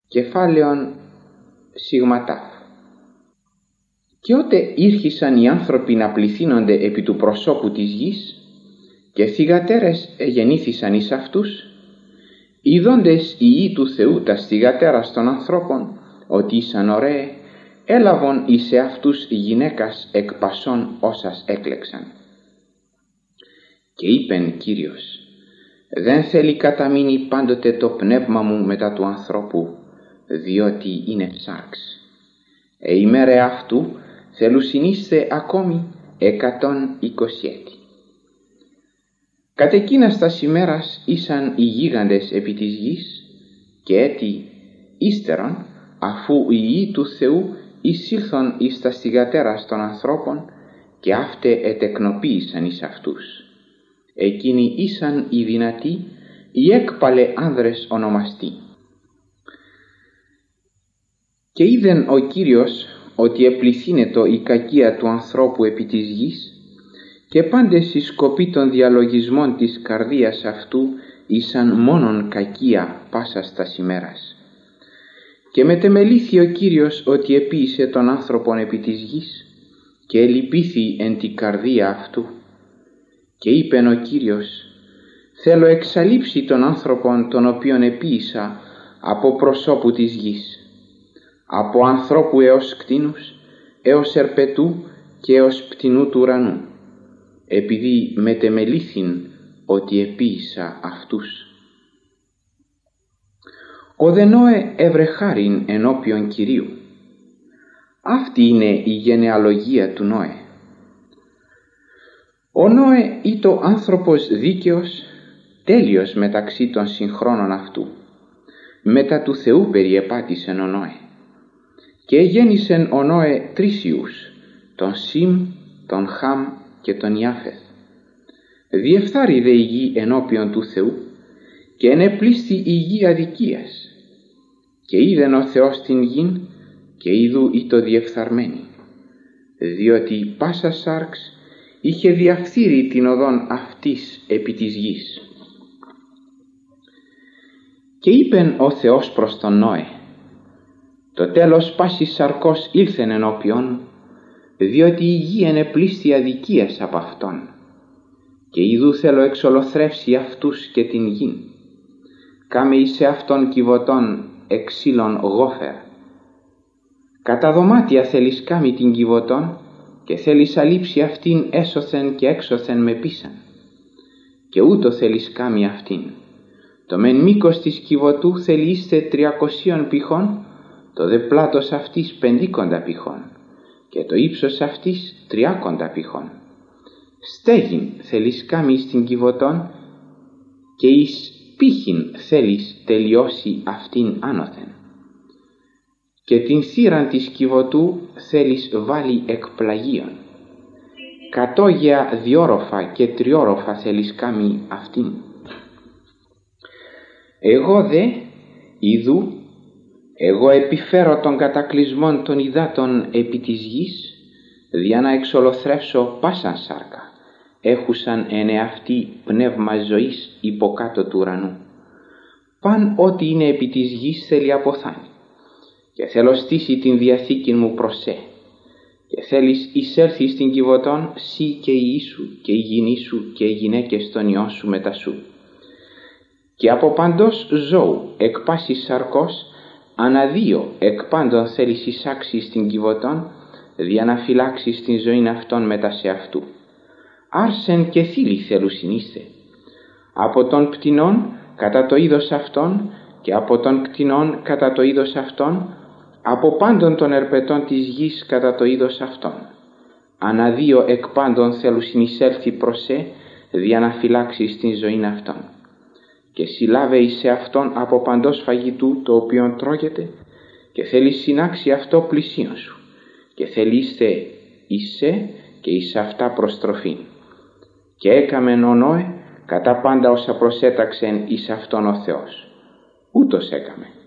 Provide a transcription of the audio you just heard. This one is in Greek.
Κεφάλαιον σιγματάφ. Και ότε ήρχισαν οι άνθρωποι να πληθύνονται επί του προσώπου της γης, και θυγατέρες εγεννήθησαν εις αυτούς, ειδώντες οι Υιοί του Θεού τα θυγατέρας των ανθρώπων, ότι ήσαν ωραίοι, έλαβον εις εαυτούς γυναίκας εκ πασών όσας έκλεξαν. Και είπεν Κύριος, δεν θέλει καταμείνει πάντοτε το πνεύμα μου μετά του ανθρώπου, διότι είναι σάρξ. Ημέρα αυτού θελουσινήστε ακόμη 120 έτη. Κατ' εκείνας τας ημέρας ήσαν οι γίγαντες επί της γης, και έτη ύστερον, αφού οι Υιοί του Θεού εισήλθον εις τα θυγατέρας των ανθρώπων, και αύτε ετεκνοποίησαν εις αυτούς. Εκείνοι ήσαν οι δυνατοί, οι έκπαλε άνδρες ονομαστοί. Και είδεν ο Κύριος ότι επληθύνετο η κακία του ανθρώπου επί της γης, και πάντες οι σκοποί των διαλογισμών της καρδίας αυτού ήσαν μόνον κακία πάσας τας ημέρας. Και μετεμελήθη ο Κύριος ότι επίησε τον άνθρωπον επί της γης, και ελυπήθη εν τη καρδία αυτού. Και είπεν ο Κύριος, θέλω εξαλείψει τον άνθρωπον τον οποίον επίησα από προσώπου της γης, από ανθρώπου έως κτήνους, έως ερπετού και έως πτηνού του ουρανού, επειδή μετεμελήθην ότι επίησα αυτούς. Ο δε Νόε έβρε χάριν ενώπιον Κυρίου. Αυτή είναι η γενεαλογία του Νόε. Ο Νόε ήτο άνθρωπος δίκαιος, τέλειος μεταξύ των συγχρόνων αυτού. Μετά του Θεού περιεπάτησεν ο Νόε. Και γέννησεν ο Νόε 3 υιούς, τον Σιμ, τον Χαμ και τον Ιάφεθ. Διεφθάρει δε η γη ενώπιον του Θεού, και ενεπλήσθη η γη αδικίας. Και είδεν ο Θεός την γην, και είδου ήτο διεφθαρμένη, διότι πάσα σάρξ είχε διαφθείρει την οδόν αυτής επί της γης. Και είπεν ο Θεός προς τον Νόε, το τέλος πάσης σαρκός ήλθεν ενώπιον, διότι η γη ενεπλήσθη αδικίας από αυτόν, και ειδού θέλω εξολοθρεύσει αυτούς και την γην. Κάμε εις αυτόν κιβωτών εξήλων γόφερ. Κατά δωμάτια θέλεις κάμει την κιβωτών, και θέλεις αλείψει αυτήν έσωθεν και έξωθεν με πίσαν. Και ούτω θέλεις κάμει αυτήν. Το μεν μήκος της κιβωτού θέλει είστε 300 πηχών, το δε πλάτος αυτής 50 πηχών, και το ύψος αυτής 30 πηχών. Στέγην θέλεις κάμει στην κιβωτών, και εις πύχην θέλεις τελειώσει αυτήν άνωθεν. Και την θύραν της κιβωτού θέλεις βάλει εκ πλαγίων. Κατόγια 2 και 3 θέλεις κάμει αυτήν. Εγώ δε, ειδού, εγώ επιφέρω των κατακλυσμών των υδάτων επί της γης, δια να εξολοθρεύσω πάσαν σάρκα, έχουσαν εν εαυτή πνεύμα ζωής υποκάτω του ουρανού. Παν ό,τι είναι επί της γης θέλει αποθάνει, και θέλω στήσει την διαθήκη μου προς σε, και θέλεις εισέλθει στην κιβωτών σύ και η Υιοί σου και η γυνή σου και οι γυναίκες των υιών σου μετά σου. Και από παντός ζώου εκ πάσης σαρκός αναδύο εκ πάντων θέλεις εισάξει στην κιβωτών, δια να φυλάξεις την ζωήν αυτών μετά σε αυτού. Άρσεν και θύλοι θελουσιν από των πτηνών κατά το είδος αυτών, και από των κτηνών κατά το είδος αυτών, από πάντων των ερπετών της γης κατά το είδος αυτών. Αναδύο εκ πάντων θέλουσιν εισέλθει προς σε, δια να φυλάξεις την ζωήν αυτών. Και συλλάβε εις αυτόν από παντός φαγητού το οποίον τρώγεται, και θέλει συνάξει αυτό πλησίον σου, και θελείστε εις σε και εις αυτά προστροφήν. Και έκαμεν ο Νόε κατά πάντα όσα προσέταξεν εις αυτόν ο Θεός. Ούτως έκαμε.